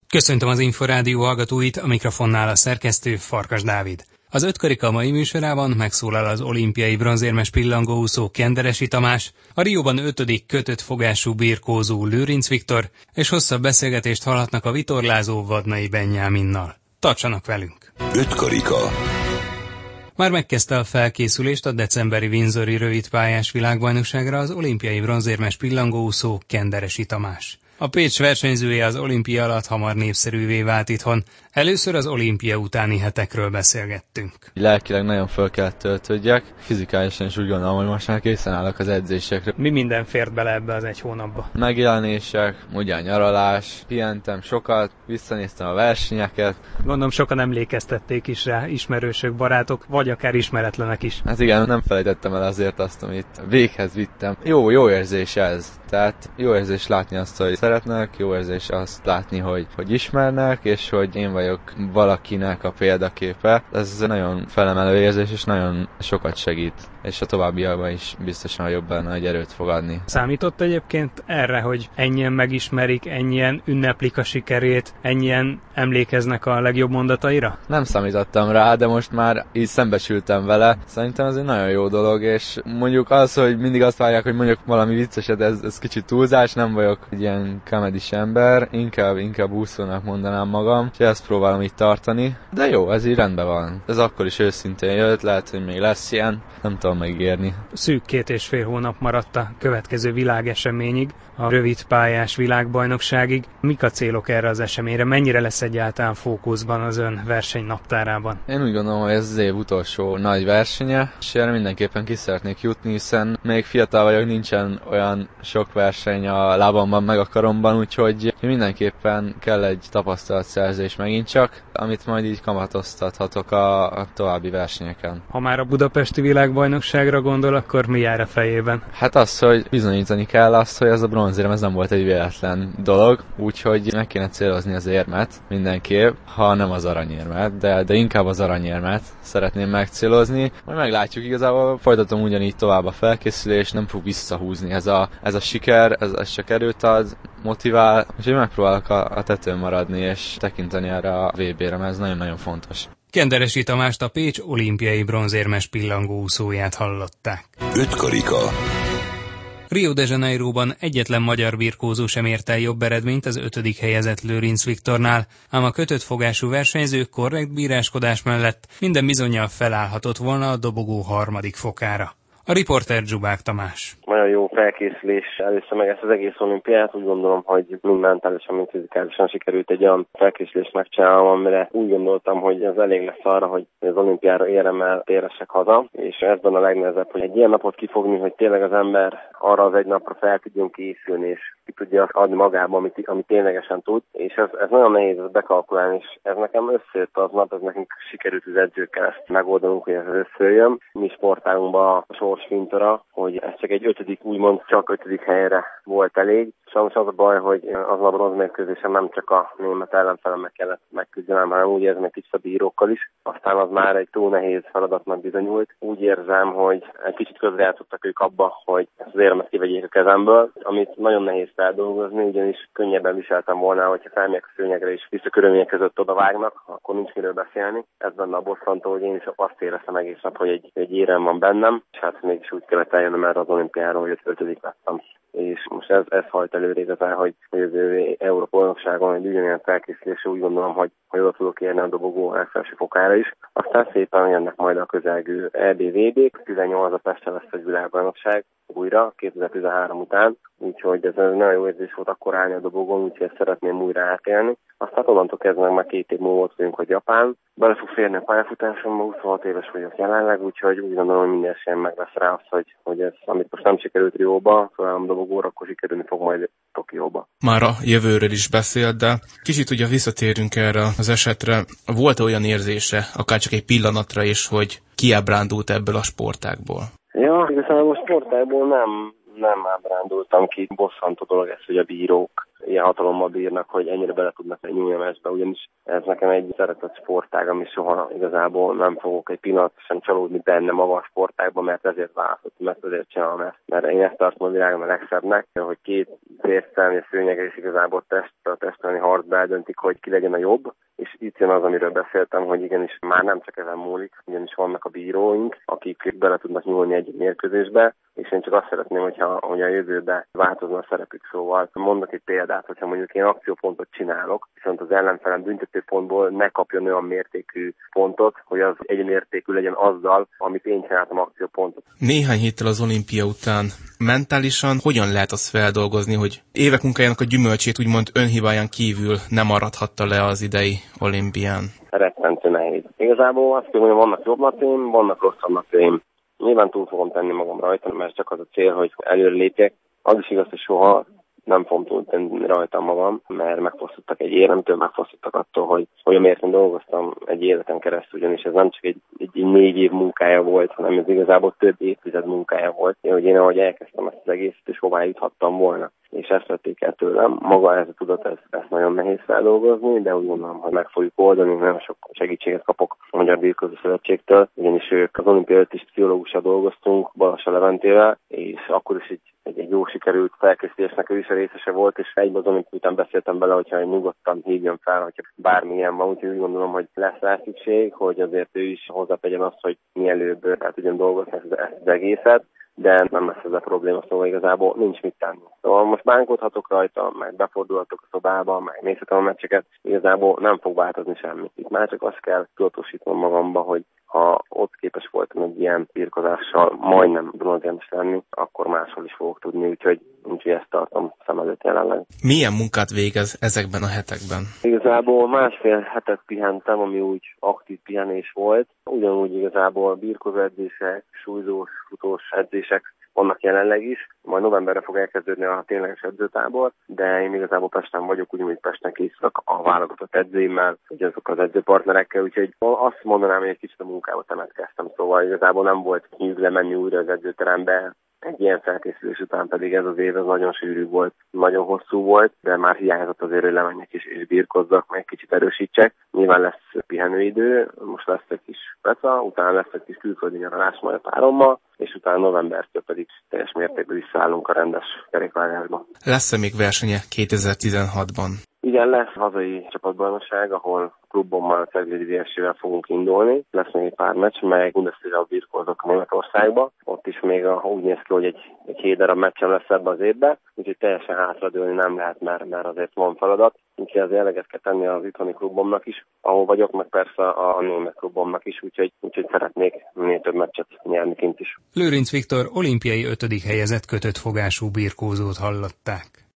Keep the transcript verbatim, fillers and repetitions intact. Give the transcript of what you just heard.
Köszöntöm az Inforádió hallgatóit, a mikrofonnál a szerkesztő Farkas Dávid. Az ötkarika mai műsorában megszólal az olimpiai bronzérmes pillangóúszó Kenderesi Tamás, a Rióban ötödik kötött fogású birkózó Lőrinc Viktor, és hosszabb beszélgetést hallhatnak a vitorlázó Vadnai Benyáminnal. Tartsanak velünk! Ötkarika. Már megkezdte a felkészülést a decemberi Windsori rövidpályás világbajnokságra az olimpiai bronzérmes pillangóúszó Kenderesi Tamás. A Pécs versenyzője az olimpia alatt hamar népszerűvé vált itthon. Először az olimpia utáni hetekről beszélgettünk. Lelkileg nagyon föl kell töltődjek, fizikálisan is úgy gondolom, hogy most már készen állok az edzésekre. Mi minden fért bele ebbe az egy hónapba? Megjelenések, ugye nyaralás, pihentem sokat, visszanéztem a versenyeket. Gondolom sokan emlékeztették is rá, ismerősök, barátok, vagy akár ismeretlenek is. Hát igen, nem felejtettem el azért azt, amit véghez vittem. Jó, jó érzés ez. Tehát jó érzés látni azt, hogy szeretnek, jó érzés azt látni, hogy, hogy ismernek, és hogy én vagyok valakinek a példaképe. Ez nagyon felemelő érzés, és nagyon sokat segít. És a továbbiakban is biztosan jobban nagy erőt fog adni. Számított egyébként erre, hogy ennyien megismerik, ennyien ünneplik a sikerét, ennyien emlékeznek a legjobb mondataira? Nem számítottam rá, de most már így szembesültem vele. Szerintem ez egy nagyon jó dolog, és mondjuk az, hogy mindig azt várják, hogy mondjuk valami vicceset, ez, ez kicsit túlzás, nem vagyok egy ilyen comedys ember, inkább, inkább úszónak mondanám magam, és ezt próbálom így tartani. De jó, ez így rendben van. Ez akkor is őszintén jött, lehet, hogy még lesz ilyen, nem tudom megígérni. Szűk két és fél hónap maradt a következő világeseményig, a rövidpályás világbajnokságig. Mik a célok erre az eseményre? Mennyire lesz egyáltalán fókuszban az ön versenynaptárában? Én úgy gondolom, hogy ez az év utolsó nagy versenye, és erre mindenképpen ki szeretnék jutni, hiszen még fiatal vagyok, nincsen olyan sok verseny a lábamban meg a karomban, úgyhogy mindenképpen kell egy tapasztalatszerzés megint csak, amit majd így kamatoztathatok a, a további versenyeken. Ha már a budapesti világbajnokságra gondol, akkor mi jár a fejében? Hát az, hogy bizonyítani kell azt, hogy ez a bronzérem ez nem volt egy véletlen dolog, úgyhogy meg kéne célozni az érmet mindenképp, ha nem az aranyérmet, de, de inkább az aranyérmet szeretném megcélozni. Majd meglátjuk, igazából folytatom ugyanígy tovább a felkészülést, nem fog visszahúzni ez a, ez a siker, ez, ez csak erőt ad, motivál, úgyhogy megpróbálok a, a tetőn maradni és tekinteni erre a vé bére, mert ez nagyon-nagyon fontos. Kenderesi Tamást, a Pécs olimpiai bronzérmes pillangóúszóját hallották. Ötkarika. Rio de Janeiróban egyetlen magyar birkózó sem ért el jobb eredményt az ötödik helyezett Lőrinc Viktornál, ám a kötött fogású versenyző korrekt bíráskodás mellett minden bizonnyal felállhatott volna a dobogó harmadik fokára. A riporter Zsubák Tamás. Nagyon jó felkészülés először meg ezt az egész olimpiát. Úgy gondolom, hogy mind mentálisan, mind fizikálisan sikerült egy olyan felkészülést megcsinálnom, amire úgy gondoltam, hogy ez elég lesz arra, hogy az olimpiára éremmel téresek haza. És ezben a legnehezebb, hogy egy ilyen napot kifogni, hogy tényleg az ember arra az egy napra fel tudjon készülni, és ki tudja adni magába, amit, amit ténylegesen tud. És ez, ez nagyon nehéz ezt bekalkulálni, és ez nekem összejött az nap, ez nekünk sikerült az edzőkkel ezt megoldanunk, hogy ez összejöjjön. Mi sportágunkban a sorsfintora, hogy ez csak egy ötödik, úgymond csak ötödik helyre volt elég. Sajnos az a baj, hogy azon a bronzmérkőzésen nem csak a német ellenfelemmel kellett megküzdenem, hanem úgy érzem egy kicsit a bírókkal is. Aztán az már egy túl nehéz feladatnak bizonyult. Úgy érzem, hogy egy kicsit közrejátszottak ők abba, hogy ezt az érmet kivegyék a kezemből, amit nagyon nehéz feldolgozni, ugyanis könnyebben viseltem volna, hogyha felmegyek a szőnyegre és visszakörülmények között odavágnak, akkor nincs miről beszélni. Ez benne a bosszantó, hogy én is azt éreztem egész nap, hogy egy, egy érem van bennem, és hát mégis úgy kellett eljönnöm erre az olimpiáról, hogy ötödik lettem. És most ez, ez hajt előre igazán, hogy, hogy az Európa-bajnokságon egy ugyanilyen felkészülésre úgy gondolom, hogy, hogy oda tudok érni a dobogó legfelső fokára is. Aztán szépen jönnek majd a közelgő é bé vé bék, tizennyolc a Pesten lesz egy világbajnokság újra, kétezer-tizenhárom után, úgyhogy ez nagyon jó érzés volt akkor állni a dobogón, úgyhogy ezt szeretném újra átélni. Aztán onnantól kezdve meg már két év múlva vagyunk, hogy Japán. Bele fog férni a pályafutásomba, huszonhat éves vagyok jelenleg, úgyhogy úgy gondolom, hogy minden esélyem meg lesz rá az, hogy, hogy ez, amit most nem sikerült Rióba, szóval a dobogóra, akkor sikerülni fog majd Tokióba. Már a jövőről is beszélt, de kicsit ugye visszatérünk erre az esetre. Volt olyan érzése, akár csak egy pillanatra is, hogy kiábrándult ebből a sportágból? Ja, igazából a sportágból nem, nem ábrándultam ki. Bosszantó dolog ez, hogy a bírók ilyen hatalommal bírnak, hogy ennyire bele tudnak egy nyúlni a meccsbe, ugyanis ez nekem egy szeretett sportág, ami soha igazából nem fogok egy pillanat sem csalódni benne maga a sportágban, mert ezért választottam, mert ezért csinálom ezt. Mert én ezt tartom a világon a legszebbnek, hogy két férsztelmi szőnyegre is igazából test, a testtelni harcba eldöntik, hogy ki legyen a jobb, és itt jön az, amiről beszéltem, hogy igenis már nem csak ezen múlik, ugyanis vannak a bíróink, akik bele tudnak nyúlni egy mérkőzésbe, és én csak azt szeretném, hogyha, hogy a jövőben változna a szerepük. Szóval mondok egy példát, hogyha mondjuk én akciópontot csinálok, viszont az ellenfelem büntetőpontból ne kapjon olyan mértékű pontot, hogy az egyenértékű legyen azzal, amit én csináltam akciópontot. Néhány héttel az olimpia után mentálisan hogyan lehet azt feldolgozni, hogy évek munkájának a gyümölcsét úgymond önhibáján kívül nem maradhatta le az idei olimpián? Rettentő nehéz. Igazából azt mondom, hogy vannak jobb napjaim, vannak rosszabb napjaim. Nyilván túl fogom tenni magam rajta, mert csak az a cél, hogy előre lépjek. Az is igaz, hogy soha nem fogom túl tenni rajta magam, mert megfosztottak egy éremtől, megfosztottak attól, hogy, hogy amiért én dolgoztam egy életen keresztül, ugyanis ez nem csak egy, egy, egy négy év munkája volt, hanem ez igazából több évtized munkája volt. Én, hogy én ahogy elkezdtem ezt az egészet, és hová juthattam volna. És ezt vették el tőlem. Maga ez a tudat, ez, ezt nagyon nehéz feldolgozni, de úgy gondolom, hogy meg fogjuk oldani, nagyon sok segítséget kapok a Magyar Birkózó Szövetségtől, ugyanis ők az olimpia előtt is pszichológussal dolgoztunk, Balassa Leventével, és akkor is egy, egy, egy jó sikerült felkészülésnek ő is a részese volt, és egyben az olimpia után beszéltem bele, hogyha nyugodtan hívjon fel, hogyha bármilyen van, úgyhogy úgy gondolom, hogy lesz rá szükség, hogy azért ő is hozzátegyen azt, hogy mielőbb el tudjon dolgozni ezt, ezt az egészet, de nem lesz ez a probléma, szóval igazából nincs mit tenni. Szóval most bánkodhatok rajta, meg befordulhatok a szobába, meg nézhetem a meccseket, igazából nem fog változni semmit. Itt már csak azt kell tudatosítanom magamba, hogy ha ott képes voltam egy ilyen birkozással majdnem bronzérmes lenni, akkor máshol is fogok tudni, úgyhogy, úgyhogy ezt tartom szem előtt jelenleg. Milyen munkát végez ezekben a hetekben? Igazából másfél hetet pihentem, ami úgy aktív pihenés volt. Ugyanúgy igazából birkozó edzések, súlyzós, futós edzések vannak jelenleg is. Majd novemberre fog elkezdődni a tényleges edzőtábor, de én igazából Pesten vagyok, ugyanúgy Pesten készülök a válogatott edzőimmel, ugyanazok az edzőpartnerekkel, úgyhogy azt mondanám, hogy egy kicsit a munkába temetkeztem, szóval igazából nem volt nyűg lemenni újra az edzőterembe. Egy ilyen felkészülés után pedig ez az év az nagyon sűrű volt, nagyon hosszú volt, de már hiányzott azért, hogy lemenjek is és birkozzak, meg kicsit erősítsek. Nyilván lesz pihenőidő, most lesz egy kis peca, utána lesz egy kis külföldi nyaralás majd a párommal, és utána novembertől pedig teljes mértékben visszaállunk a rendes kerékvágásba. Lesz-e még versenye kétezer-tizenhatban? Igen, lesz hazai csapatbajnokság, ahol klubommal, a Ceglédi vé es vé-vel fogunk indulni. Lesz még egy pár meccs, meg Bundesliga birkózok Németországba. Ott is még a, úgy néz ki, hogy egy, egy hét darab meccsem lesz ebbe az évben, úgyhogy teljesen hátradőlni nem lehet, mert, mert azért van feladat. Úgyhogy az eleget kell tenni az itthoni klubomnak is, ahol vagyok, meg persze a német klubomnak is, úgyhogy, úgyhogy szeretnék minél több meccset nyerni kint is. Lőrinc Viktor olimpiai ötödik helyezett kötött fogású birkózót hallották.